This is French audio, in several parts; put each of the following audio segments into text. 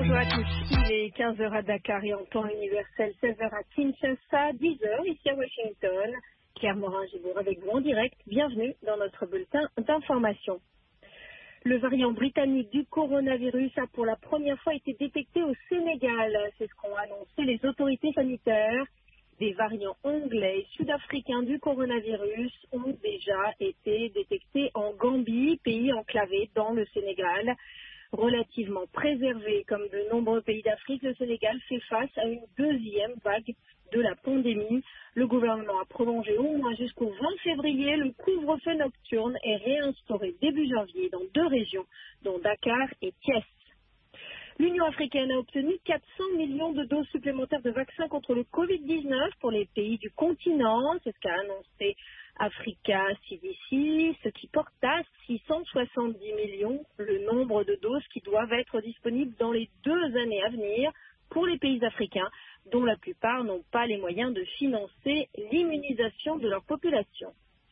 Bonjour à tous, il est 15 heures à Dakar et en temps universel, 16 heures à Kinshasa, 10 heures ici à Washington. Claire Morin-Gibour avec vous en direct, bienvenue dans notre bulletin d'information. Le variant britannique du coronavirus a pour la première fois été détecté au Sénégal, c'est ce qu'ont annoncé les autorités sanitaires. Des variants anglais et sud-africains du coronavirus ont déjà été détectés en Gambie, pays enclavé dans le Sénégal. Relativement préservé comme de nombreux pays d'Afrique, le Sénégal fait face à une deuxième vague de la pandémie. Le gouvernement a prolongé au moins jusqu'au 20 février le couvre-feu nocturne et réinstauré début janvier dans 2 régions, dont Dakar et Thiès. L'Union africaine a obtenu 400 millions de doses supplémentaires de vaccins contre le Covid-19 pour les pays du continent. C'est ce qu'a annoncé Africa CDC, ce qui porte à 670 millions le nombre de doses qui doivent être disponibles dans les 2 années à venir pour les pays africains, dont la plupart n'ont pas les moyens de financer l'immunisation de leur population.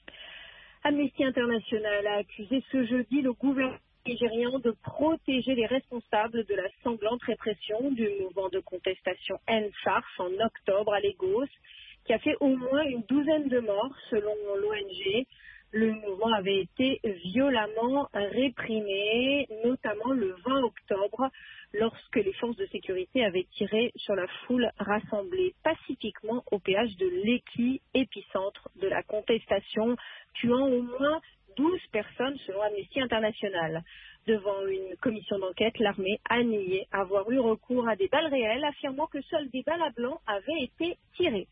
Amnesty International a accusé ce jeudi le gouvernement nigérian de protéger les responsables de la sanglante répression du mouvement de contestation End-SARS en octobre à Lagos, qui a fait au moins une 12aine de morts selon l'ONG. Le mouvement avait été violemment réprimé, notamment le 20 octobre, lorsque les forces de sécurité avaient tiré sur la foule rassemblée pacifiquement au péage de Lekki, épicentre de la contestation, tuant au moins 12 personnes selon Amnesty International. Devant une commission d'enquête, l'armée a nié avoir eu recours à des balles réelles, affirmant que seules des balles à blanc avaient été tirées.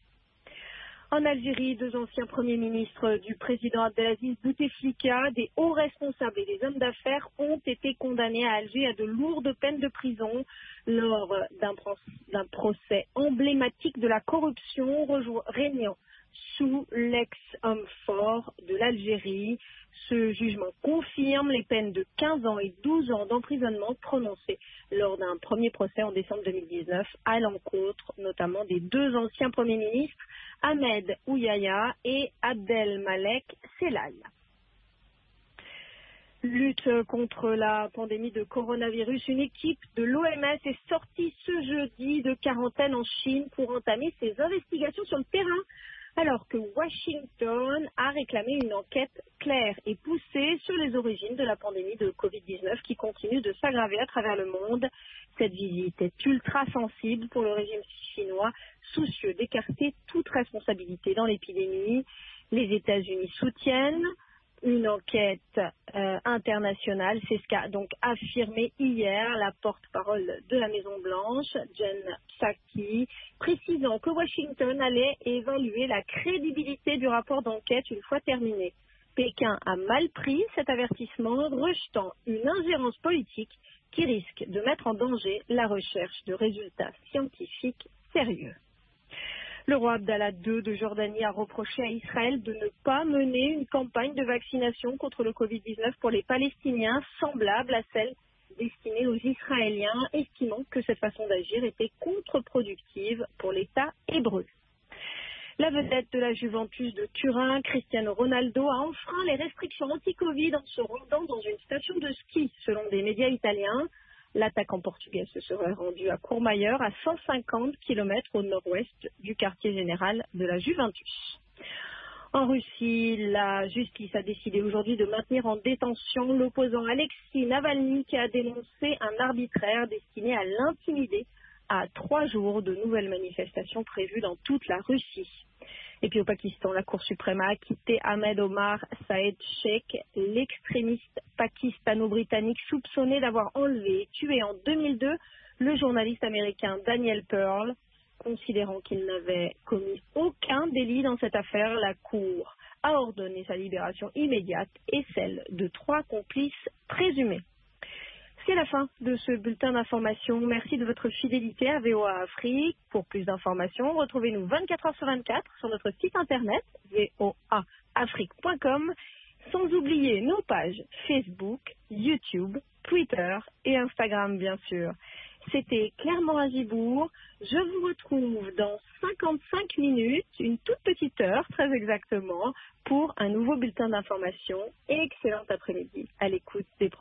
En Algérie, 2 anciens premiers ministres du président Abdelaziz Bouteflika, des hauts responsables et des hommes d'affaires ont été condamnés à Alger à de lourdes peines de prison lors d'un procès emblématique de la corruption régnant sous l'ex-homme fort de l'Algérie. Ce jugement confirme les peines de 15 ans et 12 ans d'emprisonnement prononcées lors d'un premier procès en décembre 2019 à l'encontre notamment des 2 anciens premiers ministres, Ahmed Ouyaya et Abdelmalek Sellal. Lutte contre la pandémie de coronavirus, une équipe de l'OMS est sortie ce jeudi de quarantaine en Chine pour entamer ses investigations sur le terrain, alors que Washington a réclamé une enquête claire et poussée sur les origines de la pandémie de Covid-19 qui continue de s'aggraver à travers le monde. Cette visite est ultra sensible pour le régime chinois, soucieux d'écarter toute responsabilité dans l'épidémie. Les États-Unis soutiennent une enquête internationale, c'est ce qu'a donc affirmé hier la porte-parole de la Maison-Blanche, Jen Psaki, précisant que Washington allait évaluer la crédibilité du rapport d'enquête une fois terminé. Pékin a mal pris cet avertissement, rejetant une ingérence politique qui risque de mettre en danger la recherche de résultats scientifiques sérieux. Le roi Abdallah II de Jordanie a reproché à Israël de ne pas mener une campagne de vaccination contre le Covid-19 pour les Palestiniens semblable à celle destinée aux Israéliens, estimant que cette façon d'agir était contre-productive pour l'État hébreu. La vedette de la Juventus de Turin, Cristiano Ronaldo, a enfreint les restrictions anti-Covid en se rendant dans une station de ski, selon des médias italiens. L'attaquant portugais se serait rendu à Courmayeur, à 150 km au nord-ouest du quartier général de la Juventus. En Russie, la justice a décidé aujourd'hui de maintenir en détention l'opposant Alexei Navalny qui a dénoncé un arbitraire destiné à l'intimider à 3 jours de nouvelles manifestations prévues dans toute la Russie. Et puis au Pakistan, la Cour suprême a acquitté Ahmed Omar Saed Sheikh, l'extrémiste pakistano-britannique soupçonné d'avoir enlevé et tué en 2002 le journaliste américain Daniel Pearl. Considérant qu'il n'avait commis aucun délit dans cette affaire, la Cour a ordonné sa libération immédiate et celle de 3 complices présumés. C'est la fin de ce bulletin d'information. Merci de votre fidélité à VOA Afrique. Pour plus d'informations, retrouvez-nous 24 heures sur 24 sur notre site internet voaafrique.com, sans oublier nos pages Facebook, YouTube, Twitter et Instagram bien sûr. C'était Claire Morin-Gibour. Je vous retrouve dans 55 minutes, une toute petite heure très exactement, pour un nouveau bulletin d'information. Excellent après-midi à l'écoute des